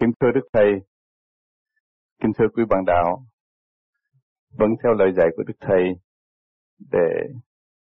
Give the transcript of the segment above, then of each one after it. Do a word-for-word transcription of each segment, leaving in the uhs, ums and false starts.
Kính thưa Đức Thầy, kính thưa quý bạn đạo, vẫn theo lời dạy của Đức Thầy để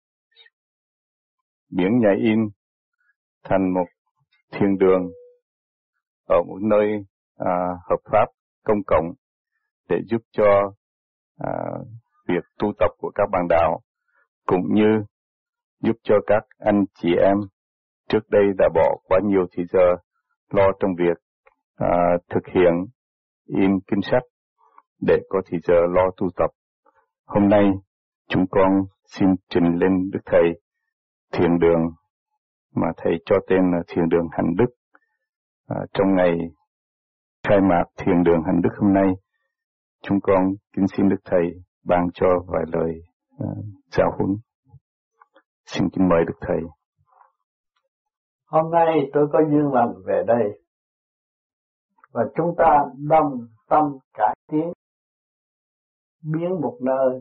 biến nhà in thành một thiền đường ở một nơi à, hợp pháp công cộng để giúp cho à, việc tu tập của các bạn đạo, cũng như giúp cho các anh chị em trước đây đã bỏ quá nhiều thời giờ lo trong việc à, thực hiện in kinh sách để có thời giờ lo tu tập. Hôm nay chúng con xin trình lên Đức Thầy thiền đường mà Thầy cho tên là thiền đường Hạnh Đức. À, trong ngày khai mạc thiền đường Hạnh Đức hôm nay, chúng con kính xin Đức Thầy ban cho vài lời uh, giáo huấn. Xin kính mời Đức Thầy. Hôm nay tôi có duyên lành về đây và chúng ta đồng tâm cải tiến, biến một nơi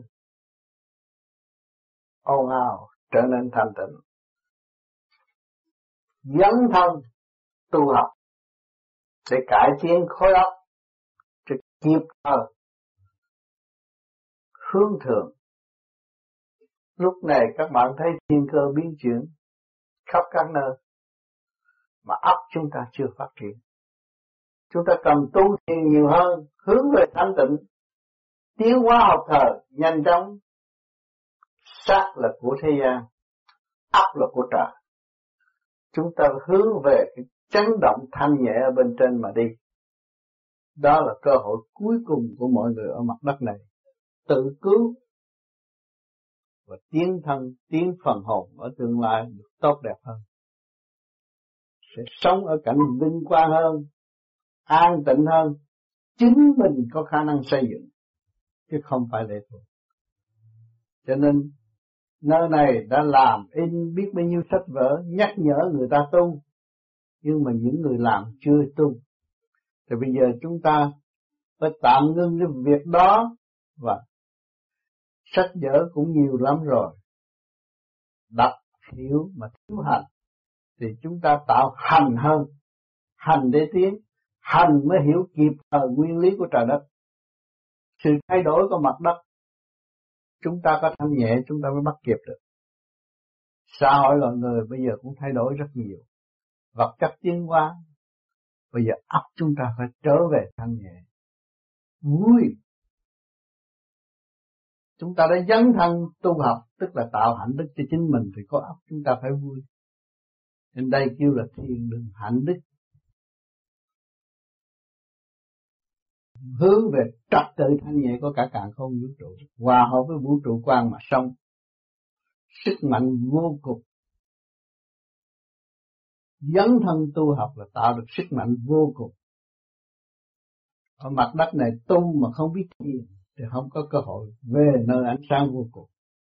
ồn ào trở nên thanh tịnh, dấn thân tu học để cải tiến khối óc cho kịp thời hướng thượng. Lúc này các bạn thấy thiên cơ biến chuyển khắp các nơi mà óc chúng ta chưa phát triển. Chúng ta cần tu thiền nhiều hơn, hướng về thanh tịnh, tiến hóa học thời nhanh chóng. Xác là của thế gian, óc là của trời. Chúng ta hướng về cái chấn động thanh nhẹ ở bên trên mà đi. Đó là cơ hội cuối cùng của mọi người ở mặt đất này. Tự cứu và tiến thân, tiến phần hồn ở tương lai được tốt đẹp hơn. Sẽ sống ở cảnh vinh quang hơn, an tịnh hơn. Chính mình có khả năng xây dựng, chứ không phải lệ thuộc. Cho nên nơi này đã làm in biết bao nhiêu sách vở nhắc nhở người ta tu, nhưng mà những người làm chưa tu. Thì bây giờ chúng ta phải tạm ngưng cái việc đó, và sách vở cũng nhiều lắm rồi. Đọc hiểu mà thiếu hành thì chúng ta tạo hành hơn, hành để tiến, hành mới hiểu kịp thời nguyên lý của trời đất. Sự thay đổi của mặt đất, chúng ta có thanh nhẹ chúng ta mới bắt kịp được. Xã hội loài người bây giờ cũng thay đổi rất nhiều, vật chất tiến hóa. Bây giờ óc chúng ta phải trở về thanh nhẹ, vui. Chúng ta đã dấn thân tu học, tức là tạo hạnh đức cho chính mình, thì có óc chúng ta phải vui. Nên đây kêu là thiền đường hạnh đức, hướng về trật tự thanh nhẹ của cả càn khôn vũ trụ, hòa hợp với vũ trụ quang mà sống. Sức mạnh vô cùng. Dấn thân tu học là tạo được sức mạnh vô cùng. Ở mặt đất này tu mà không biết thiền thì không có cơ hội về nơi ánh sáng vô cùng.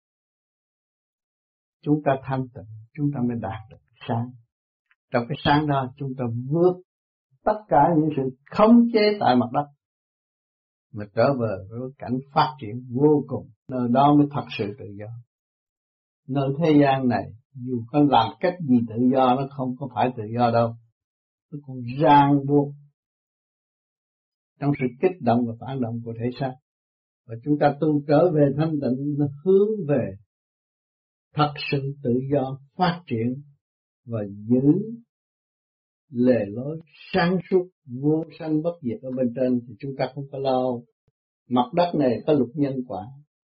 Chúng ta thanh tịnh, chúng ta mới đạt được sáng. Trong cái sáng đó chúng ta vượt tất cả những sự khống chế tại mặt đất, mà trở về với cảnh phát triển vô cùng. Nơi đó mới thật sự tự do. Nơi thế gian này dù có làm cách gì tự do, nó không có phải tự do đâu. Nó còn ràng buộc trong sự kích động và phản động của thể xác. Và chúng ta tu trở về thanh tịnh, nó hướng về thật sự tự do phát triển và giữ lề lối sáng suốt vô sanh bất diệt ở bên trên, thì chúng ta không có lo. Mặt đất này có luật nhân quả,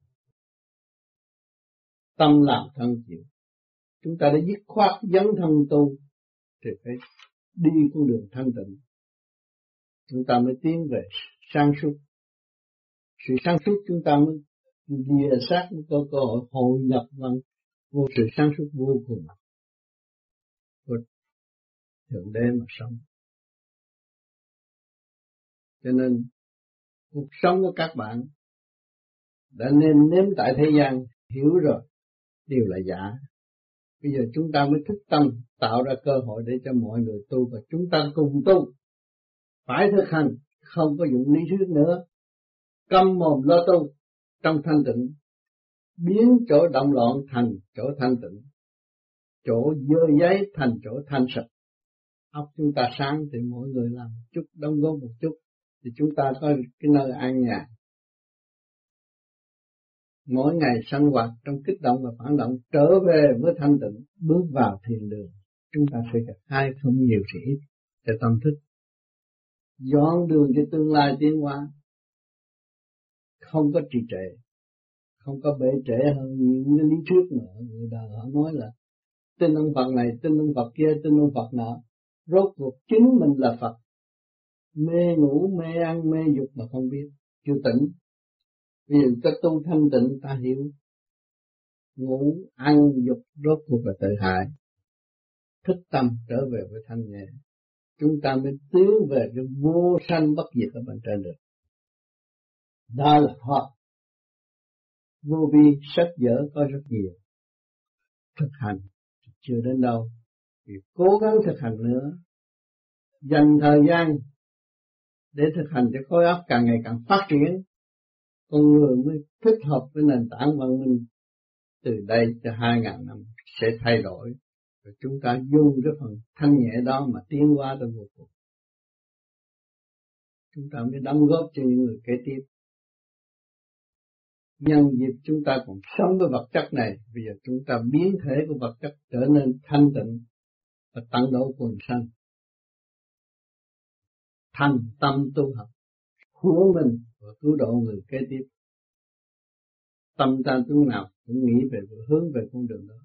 tâm làm thân chịu. Chúng ta đã dứt khoát dấn thân tu thì phải đi con đường thanh tịnh, chúng ta mới tiến về sáng suốt. Sự sáng suốt chúng ta mới lìa xác, mới có cơ hội hội nhập vào vô sự sáng suốt vô cùng của Thượng Đế mà sống. Cho nên cuộc sống của các bạn đã nên nếm tại thế gian, hiểu rồi đều là giả. Bây giờ chúng ta mới thức tâm tạo ra cơ hội để cho mọi người tu, và chúng ta cùng tu, phải thực hành, không có dụng lý thuyết nữa. Câm mồm lo tu trong thanh tịnh, biến chỗ động loạn thành chỗ thanh tịnh, chỗ dơ giấy thành chỗ thanh sạch. óc chúng ta sáng thì mỗi người làm một chút, đóng góp một chút, thì chúng ta có cái nơi an nhàn. Mỗi ngày sinh hoạt trong kích động và phản động, trở về với thanh tịnh, bước vào thiền đường, chúng ta sẽ gặp hai không nhiều thì ít để tâm thức, dọn đường cho tương lai tiến hóa, không có trì trệ, không có bể trễ hơn những cái lý thuyết mà người đời họ nói là tin ông Phật này, tin ông Phật kia, tin ông Phật nọ. Rốt cuộc chính mình là Phật, mê ngủ, mê ăn, mê dục mà không biết, chưa tỉnh. Vì ta tu thanh tịnh ta hiểu, ngủ, ăn, dục rốt cuộc là tự hại. Thức tâm trở về với thanh nhẹ, chúng ta mới tiến về cái vô sanh bất diệt ở bên trên được. Đó là thoát. Vô vi sách vở có rất nhiều, thực hành chưa đến đâu, thì cố gắng thực hành nữa, dành thời gian để thực hành cho khối óc càng ngày càng phát triển, con người mới thích hợp với nền tảng văn minh. Từ đây cho hai ngàn năm sẽ thay đổi, rồi chúng ta dùng cái phần thanh nhẹ đó mà tiến hóa trong vô cùng. Chúng ta mới đóng góp cho những người kế tiếp. Nhân dịp chúng ta còn sống với vật chất này, bây giờ chúng ta biến thể của vật chất trở nên thanh tịnh và tận độ quần sanh. Thành tâm tu học, hướng mình và cứu độ người kế tiếp. Tâm ta lúc nào cũng nghĩ về hướng về con đường đó.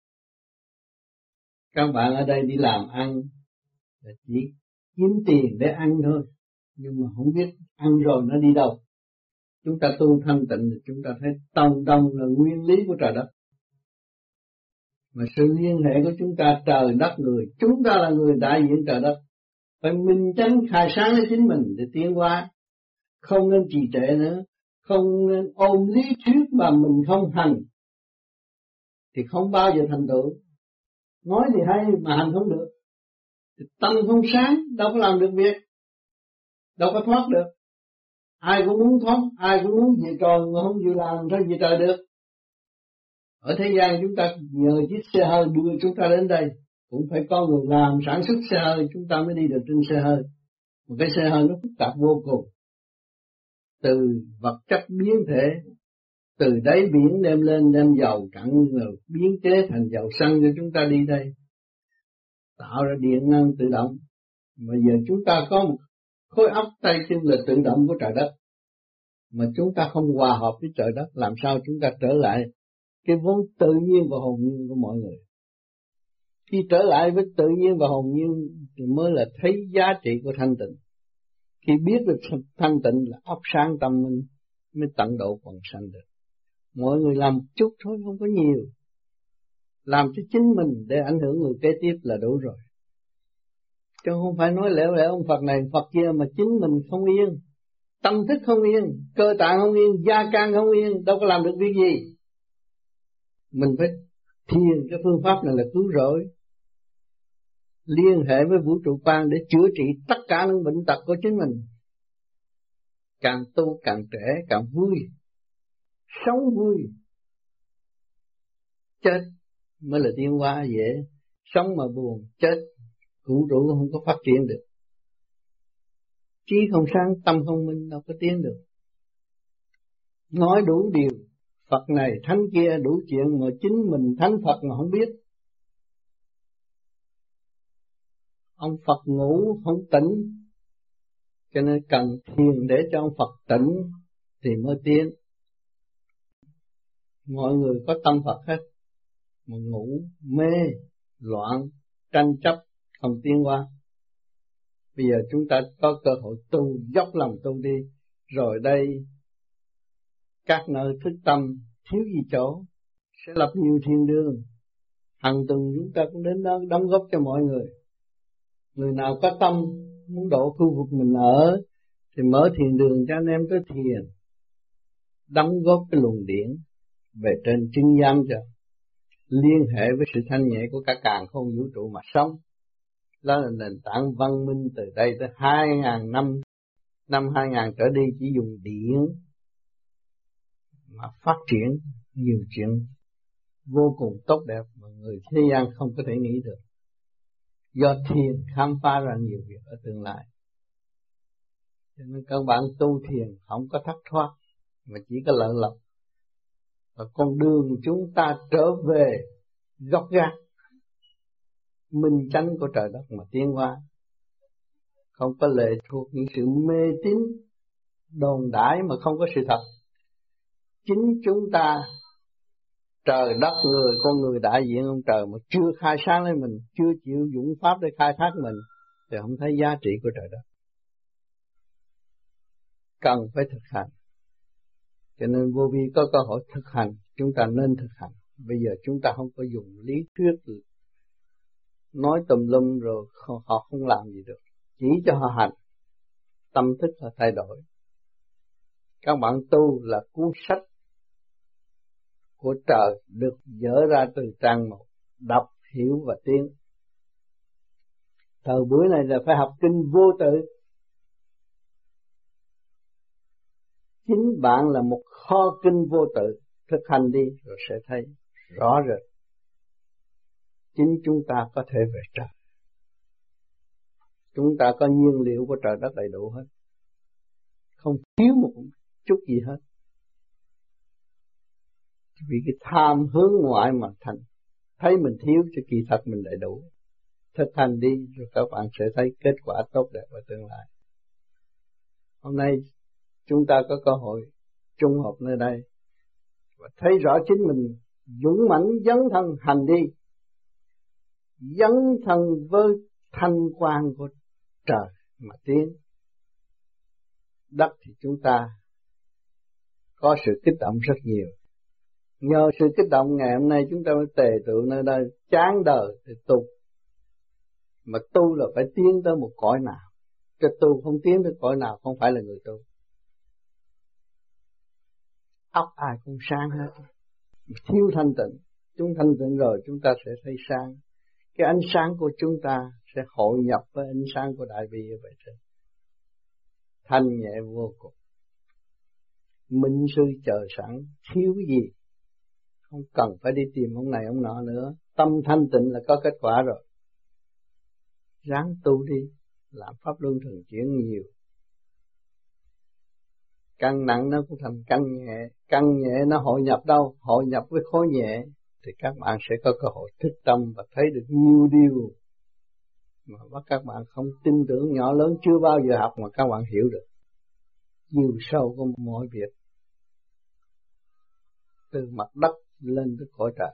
Các bạn ở đây đi làm ăn là chỉ kiếm tiền để ăn thôi, nhưng mà không biết ăn rồi nó đi đâu. Chúng ta tu thanh tịnh thì chúng ta thấy tông đông là nguyên lý của trời đất. Mà sự liên hệ của chúng ta trời đất người, chúng ta là người đại diện trời đất. Phải minh chánh khai sáng lấy chính mình để tiến hóa. Không nên trì trệ nữa, không nên ôm lý thuyết mà mình không hành, thì không bao giờ thành tựu. Nói thì hay mà hành không được, thì tâm không sáng, đâu có làm được việc, đâu có thoát được. Ai cũng muốn thoát, ai cũng muốn về trời mà không chịu làm sao về trời được. Ở thế gian chúng ta nhờ chiếc xe hơi đưa chúng ta đến đây, cũng phải có người làm sản xuất xe hơi chúng ta mới đi được trên xe hơi. Một cái xe hơi nó phức tạp vô cùng, từ vật chất biến thể, từ đáy biển đem lên đem dầu cặn rồi biến chế thành dầu xăng cho chúng ta đi đây, tạo ra điện năng tự động. Mà giờ chúng ta có một khối óc tay chân là tự động của trời đất, mà chúng ta không hòa hợp với trời đất, làm sao chúng ta trở lại cái vốn tự nhiên và hồn nhiên của mọi người. Khi trở lại với tự nhiên và hồn nhiên thì mới là thấy giá trị của thanh tịnh. Khi biết được thanh tịnh là óc sáng tâm minh, mới tận độ quần sanh được. Mọi người làm chút thôi, không có nhiều. Làm cho chính mình để ảnh hưởng người kế tiếp là đủ rồi. Chứ không phải nói lẻo lẻo ông Phật này Phật kia mà chính mình không yên, tâm thức không yên, cơ tạng không yên, gia can không yên, đâu có làm được việc gì. Mình phải thiền, cái phương pháp này là cứu rỗi, liên hệ với vũ trụ quan để chữa trị tất cả những bệnh tật của chính mình. Càng tu càng trẻ, càng vui, sống vui. Chết mới là tiến hóa dễ, sống mà buồn, chết, vũ trụ không có phát triển được. Trí không sáng, tâm không minh, đâu có tiến được. Nói đủ điều, Phật này, thánh kia đủ chuyện, mà chính mình thánh Phật mà không biết. Ông Phật ngủ không tỉnh, cho nên cần thiền để cho ông Phật tỉnh thì mới tiến. Mọi người có tâm Phật hết, mà ngủ, mê, loạn, tranh chấp, không tiến hóa. Bây giờ chúng ta có cơ hội tu, dốc lòng tu đi, rồi đây các nơi thức tâm thiếu gì chỗ, sẽ lập nhiều thiền đường. Hàng tuần chúng ta cũng đến đó đóng góp cho mọi người. Người nào có tâm muốn độ khu vực mình ở thì mở thiền đường cho anh em tới thiền, đóng góp cái luồng điển về trên chứng giám cho, liên hệ với sự thanh nhẹ của cả càn khôn vũ trụ mà sống. Đó là nền tảng văn minh từ đây tới hai ngàn năm, năm hai ngàn trở đi chỉ dùng điện mà phát triển nhiều chuyện vô cùng tốt đẹp mà người thế gian không có thể nghĩ được. do thiền khám phá ra nhiều việc ở tương lai. Cho nên các bạn tu thiền không có thất thoát, mà chỉ có lợi lộc. Và con đường chúng ta trở về gốc gác minh chánh của trời đất mà tiến hóa, không có lệ thuộc những sự mê tín đồn đãi mà không có sự thật. Chính chúng ta, trời đất người, con người đại diện ông trời mà chưa khai sáng lên mình, chưa chịu dũng pháp để khai thác mình, thì không thấy giá trị của trời đất. Cần phải thực hành. Cho nên vô vi có cơ hội thực hành, chúng ta nên thực hành. Bây giờ chúng ta không có dùng lý thuyết nói tùm lum rồi họ không làm gì được. Chỉ cho họ hành, tâm thức là thay đổi. Các bạn tu là cuốn sách của trời được dỡ ra từ trang một, đọc, hiểu và tiến. Thời buổi này là phải học kinh vô tự. Chính bạn là một kho kinh vô tự, thực hành đi rồi sẽ thấy rõ rệt. Chính chúng ta có thể về trời. Chúng ta có nhiên liệu của trời đất đầy đủ hết, không thiếu một chút gì hết. Vì cái tham hướng ngoại mà thành, thấy mình thiếu cho kỳ thật mình đầy đủ. Thực hành đi rồi các bạn sẽ thấy kết quả tốt đẹp ở tương lai. Hôm nay chúng ta có cơ hội trung họp nơi đây và thấy rõ chính mình dũng mãnh dấn thân hành đi, dấn thân với thanh quan của trời mà tiến. Đất thì chúng ta có sự kích động rất nhiều. Nhờ sự kích động ngày hôm nay chúng ta mới tề tựu nơi đây, chán đời thì tu. Mà tu là phải tiến tới một cõi nào. Chứ tu không tiến tới cõi nào không phải là người tu. Óc ai cũng sáng hết. Thiếu thanh tịnh. Chúng thanh tịnh rồi chúng ta sẽ thấy sáng. Cái ánh sáng của chúng ta sẽ hội nhập với ánh sáng của đại bi ở vậy trên. Thanh nhẹ vô cùng. Minh sư chờ sẵn, thiếu gì. Không cần phải đi tìm ông này ông nọ nữa. Tâm thanh tịnh là có kết quả rồi. Ráng tu đi, làm pháp luân thường chuyển nhiều. Căn nặng nó cũng thành căn nhẹ, căn nhẹ nó hội nhập đâu? Hội nhập với khối nhẹ thì các bạn sẽ có cơ hội thức tâm và thấy được nhiều điều mà bắt các bạn không tin tưởng, nhỏ lớn chưa bao giờ học mà các bạn hiểu được. Chiều sâu của mọi việc từ mặt đất lên tới cõi trời.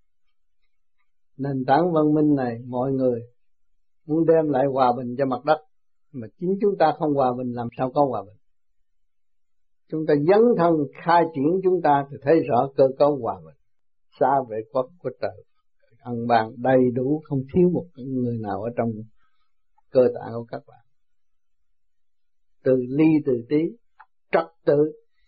Nền tảng văn minh này mọi người muốn đem lại hòa bình cho mặt đất, mà chính chúng ta không hòa bình làm sao có hòa bình. Chúng ta dấn thân khai triển chúng ta thì thấy rõ cơ cấu hòa bình. Xa về quốc của trời, ân ban đầy đủ, không thiếu một người nào ở trong cơ tạng của các bạn. Từ ly từ tí, trật tự,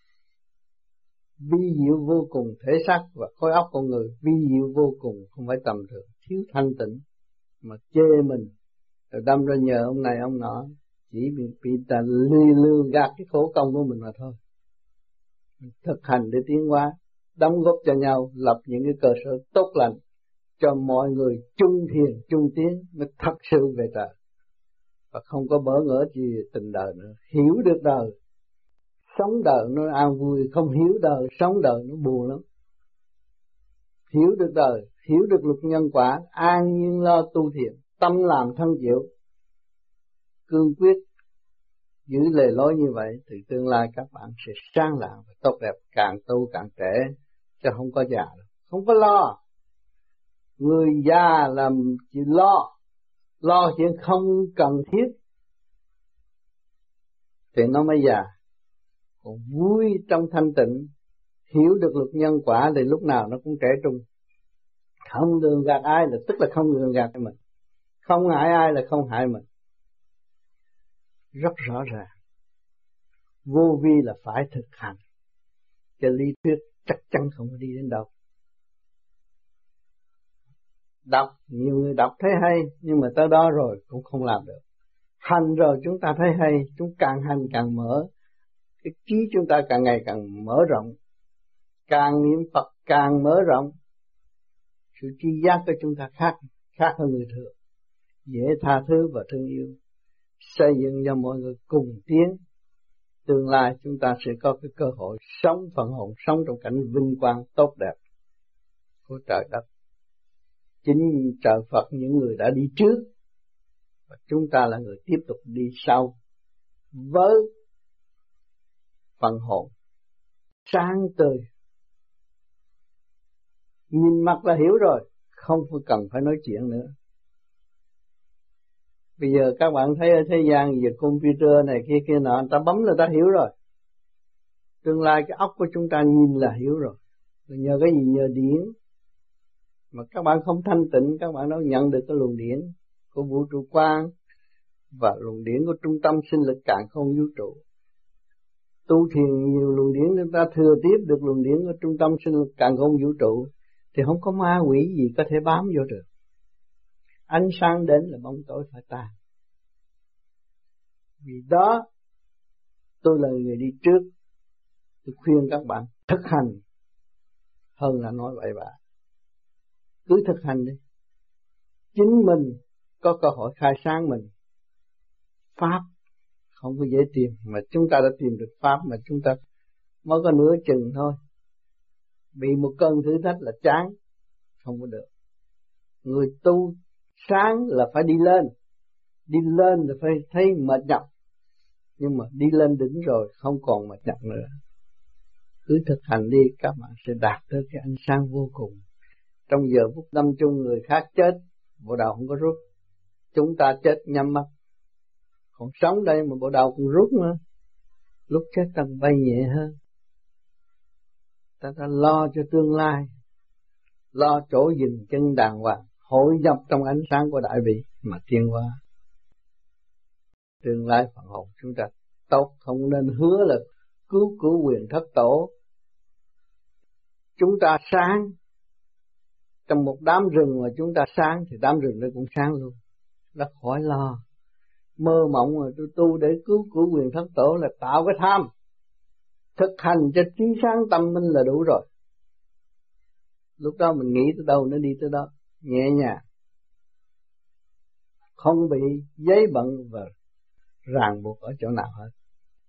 vi diệu vô cùng, thể xác và khối óc con người vi diệu vô cùng, không phải tầm thường. Thiếu thanh tịnh mà chê mình, rồi đâm ra nhờ ông này ông nọ, chỉ bị, bị ta lừa lừa gạt cái khổ công của mình mà thôi. Thực hành để tiến hóa, đóng góp cho nhau, lập những cái cơ sở tốt lành cho mọi người chung thiền chung tiến mới thật sự về trời, và không có bỡ ngỡ gì tình đời nữa. Hiểu được đời, sống đời nó an vui, không hiểu đời, sống đời nó buồn lắm. Hiểu được đời, hiểu được luật nhân quả, an nhiên lo tu thiền, tâm làm thân chịu, cương quyết giữ lề lối như vậy thì tương lai các bạn sẽ sáng lạng và tốt đẹp, càng tu càng trẻ, chứ không có già đâu. Không có lo. Người già làm chỉ lo, lo chuyện không cần thiết thì nó mới già. Còn vui trong thanh tịnh, hiểu được luật nhân quả thì lúc nào nó cũng trẻ trung. Không lường gạt ai là tức là không lường gạt mình, không hại ai là không hại mình. Rất rõ ràng. Vô vi là phải thực hành, cho lý thuyết chắc chắn không đi đến đâu. Đọc, nhiều người đọc thấy hay, nhưng mà tới đó rồi cũng không làm được. Hành rồi chúng ta thấy hay, chúng càng hành càng mở. Cái trí chúng ta càng ngày càng mở rộng, càng niệm Phật càng mở rộng. Sự tri giác của chúng ta khác, khác hơn người thường. dễ tha thứ và thương yêu, xây dựng cho mọi người cùng tiến. Tương lai chúng ta sẽ có cái cơ hội sống phần hồn, sống trong cảnh vinh quang tốt đẹp của trời đất. Chính trời Phật những người đã đi trước, và chúng ta là người tiếp tục đi sau với phần hồn sáng tươi. Nhìn mặt là hiểu rồi, không phải cần phải nói chuyện nữa. Bây giờ các bạn thấy ở thế gian giờ computer này kia kia nọ, người ta bấm là ta hiểu rồi. Tương lai cái óc của chúng ta nhìn là hiểu rồi. Rồi nhờ cái gì? Nhờ điển. Mà các bạn không thanh tịnh, các bạn đâu nhận được cái luồng điển của vũ trụ quang và luồng điển của trung tâm sinh lực càn khôn vũ trụ. Tu thiền nhiều luồng điển, chúng ta thừa tiếp được luồng điển của trung tâm sinh lực càn khôn vũ trụ, thì không có ma quỷ gì có thể bám vô được. Ánh sáng đến là bóng tối phải tan. Vì đó tôi là người đi trước, tôi khuyên các bạn thực hành hơn là nói bậy bạ. Cứ thực hành đi. Chính mình có cơ hội khai sáng mình. Pháp không có dễ tìm, mà chúng ta đã tìm được Pháp mà chúng ta mới có nửa chừng thôi. Bị một cơn thử thách là chán, không có được. Người tu sáng là phải đi lên, đi lên là phải thấy mệt nhọc, nhưng mà đi lên đỉnh rồi không còn mệt nhọc nữa. Cứ thực hành đi, các bạn sẽ đạt tới cái ánh sáng vô cùng. Trong giờ phút lâm chung người khác chết, bộ đầu không có rút, chúng ta chết nhắm mắt. Còn sống đây mà bộ đầu cũng rút nữa, lúc chết ta bay nhẹ hơn. Ta ta lo cho tương lai, lo chỗ dừng chân đàng hoàng, hội nhập trong ánh sáng của đại bi mà tiến hóa. Tương lai phần hồn chúng ta tốt, không nên hứa là cứu cứu quyền thất tổ. Chúng ta sáng, trong một đám rừng mà chúng ta sáng thì đám rừng đó cũng sáng luôn. Đã khỏi lo mơ mộng rồi tôi tu để cứu cứu quyền thất tổ là tạo cái tham. Thực hành cho trí sáng tâm minh là đủ rồi. Lúc đó mình nghĩ tới đâu nó đi tới đó, nhẹ nhàng, không bị giấy bận và ràng buộc ở chỗ nào hết.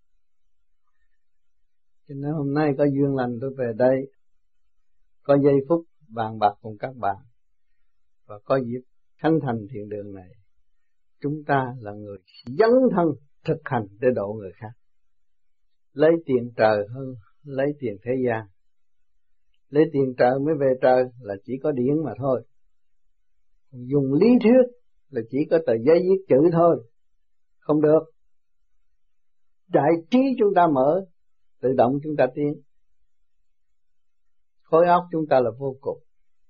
Cho nên hôm nay có duyên lành tôi về đây, có giây phút bàn bạc cùng các bạn, và có dịp khánh thành thiền đường này. Chúng ta là người dấn thân thực hành để độ người khác. Lấy tiền trời hơn lấy tiền thế gian. Lấy tiền trời mới về trời là chỉ có điển mà thôi. Dùng lý thuyết là chỉ có tờ giấy viết chữ thôi, không được. Đại trí chúng ta mở, tự động chúng ta tiến. Khối óc chúng ta là vô cùng.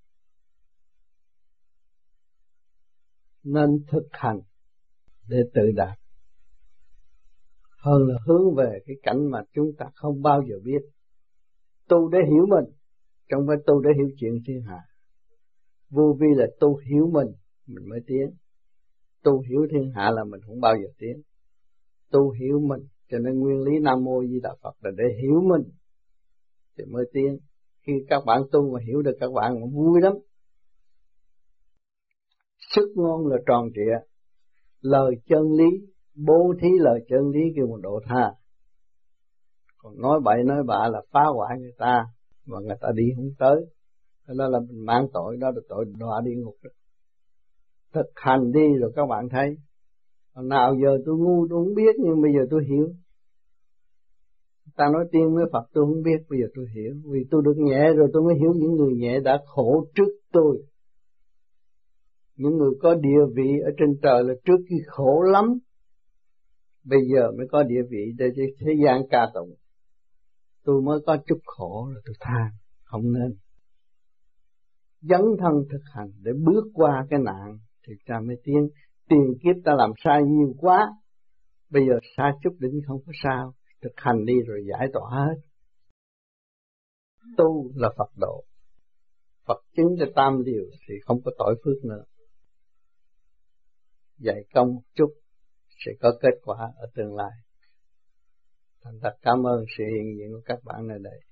Nên thực hành để tự đạt, hơn là hướng về cái cảnh mà chúng ta không bao giờ biết. Tu để hiểu mình, không phải tu để hiểu chuyện thiên hạ. Vô vi là tu hiểu mình, mình mới tiến. Tu hiểu thiên hạ là mình không bao giờ tiến. Tu hiểu mình, cho nên nguyên lý Nam Mô Di Đà Phật là để hiểu mình thì mới tiến. Khi các bạn tu mà hiểu được các bạn cũng vui lắm. Sức ngôn là tròn trịa, lời chân lý, bố thí lời chân lý kêu một độ tha. Còn nói bậy nói bạ là phá hoại người ta, và người ta đi không tới. Đó là mình mang tội, đó là tội đọa địa ngục đó. Thực hành đi rồi các bạn thấy. Còn nào giờ tôi ngu tôi không biết, nhưng bây giờ tôi hiểu. Ta nói tiên với Phật tôi không biết, bây giờ tôi hiểu. Vì tôi được nhẹ rồi tôi mới hiểu những người nhẹ đã khổ trước tôi. Những người có địa vị ở trên trời là trước khi khổ lắm, bây giờ mới có địa vị để thế gian ca tụng. Tôi mới có chút khổ là tôi than, không nên. Dấn thân thực hành để bước qua cái nạn thì ta mới tiến. Tiền kiếp ta làm sai nhiều quá, bây giờ sai chút đỉnh không có sao. Thực hành đi rồi giải tỏa hết. Tu là Phật độ, Phật chứng cho tam điều thì không có tội phước nữa. Dạy công một chút sẽ có kết quả ở tương lai. Thành thật cảm ơn sự hiện diện của các bạn nơi đây.